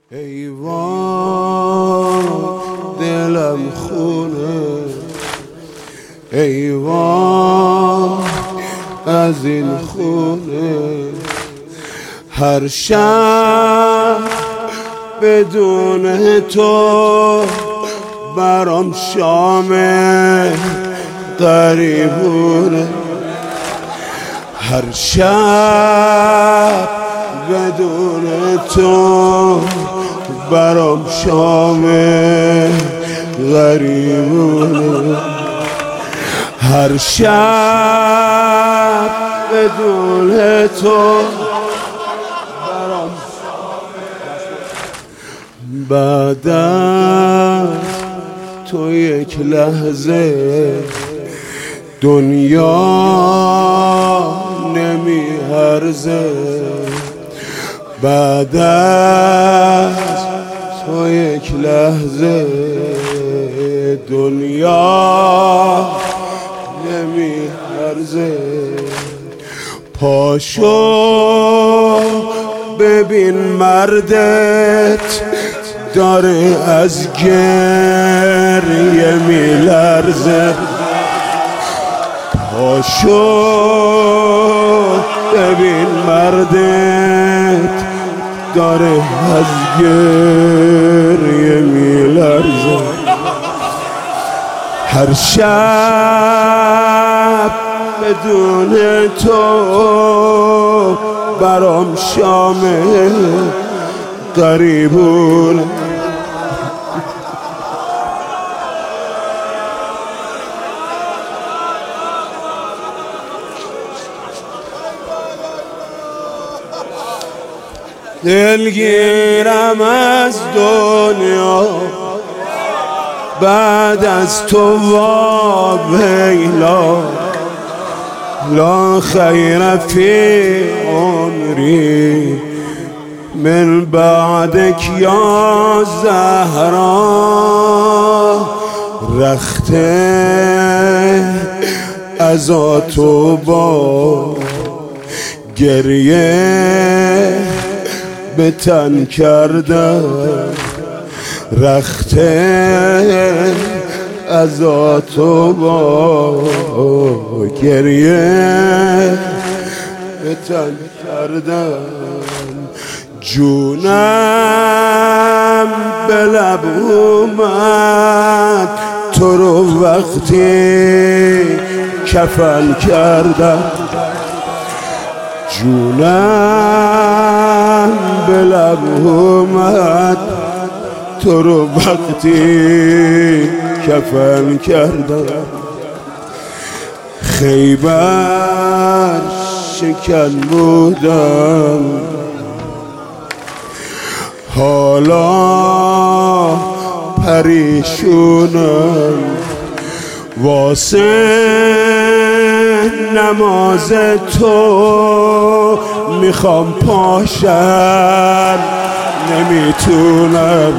ایوان دلم خونه، ایوان از این خونه، هر شب بدون تو برام شام غریبونه، هر شب بدون تو برام شام غریبونه، هر شب بدون تو برام بعد از تو یک لحظه دنیا نمیارزه، بعد از تو یک لحظه دنیا نمیارزه، پاشو ببین مردت داره از گریه میلرزه، پاشو ببین مردت داره از گریه میلرزه، هر شب بدون تو برام شام غریبونه، دلگیرم از دنیا بعد از تو ویلا، لا خیر فی عمری من بعدک یا زهرا، رخته از تو با گریه به تن کردم، رخته از تو با گریه به تن کردم، جونم به لب اومد تو رو وقتی کفن کردم، جونم به لب اومد تو رو وقتی کفن کردم، خیبر شکن بودم حالا پریشونم، واسه نماز تو میخوام پاشم نمیتونم،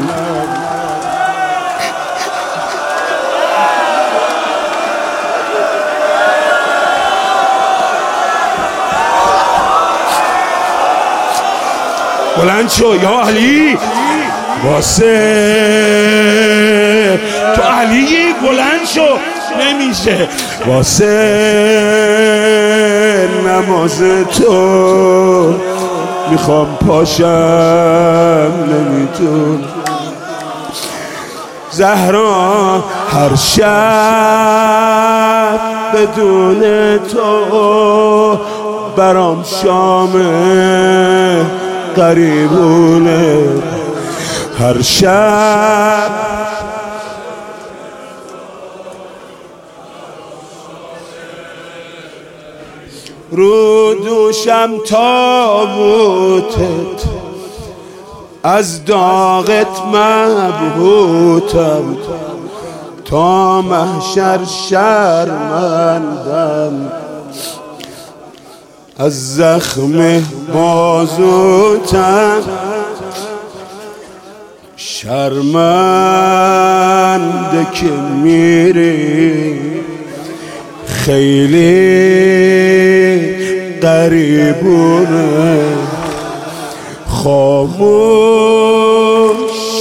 بلند شو یا علی، واسه تو علی بلند شو نمیشه، واسه نماز تو میخوام پاشم نمیتونم، زهرا هر شب بدون تو برام شام غریبونه، هر شب رو دوشم تابوتت از داغت مبهوتم، تا محشر شرمندم از زخم بازوتم، شرمنده که میری خیلی غریبونه، خاموش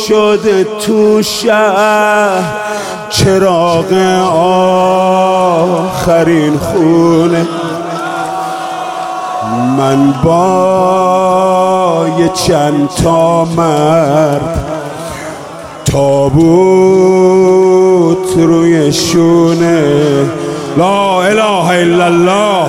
شده تو شهر چراغ آخرین خونه. من با یه چند تا مرد تابوت روی شونه، لا اله الا الله.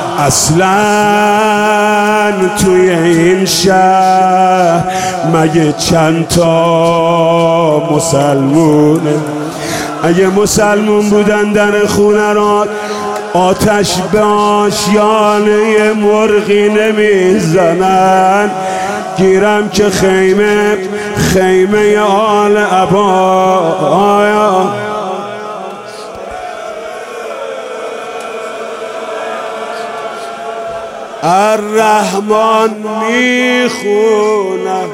اصلا توی این شهر مگه چند تا مسلمونه؟ اگه مسلمون بودن در خونه را آتش به آشیانه مرغی نمیزنن. گیرم که خیمه آل عبا الرحمن میخونم.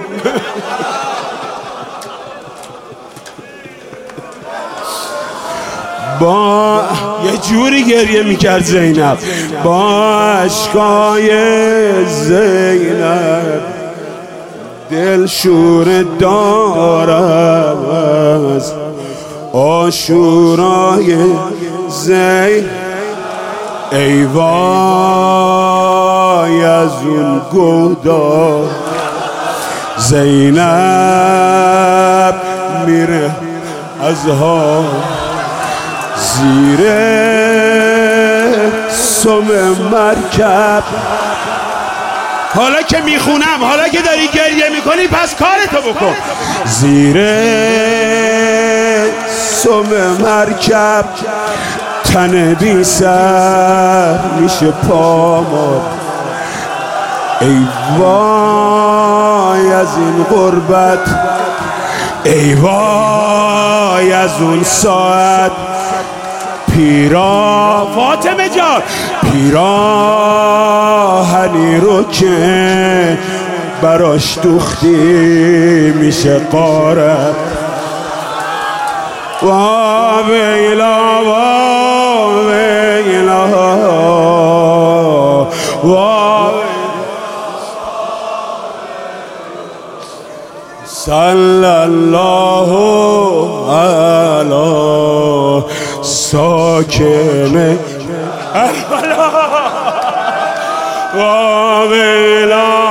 با یه جوری گریه میکرد زینب، با اشکای زینب دل شور دارم از آشورای زینب. ای وای از اون گودار زینب میره از ها زیر سم مرکب. حالا که میخونم، حالا که داری گریه میکنی، پس کارتو بکن. زیر سم مرکب تن بی سر میشه پامو. ای وای از این غربت، ای وای از اون ساعت. فاطمه جان پیراهنی رو که براش دوختی میشه قاره. وا ویلا وا ویلا وا صلی الله علی ساکن وا ویلا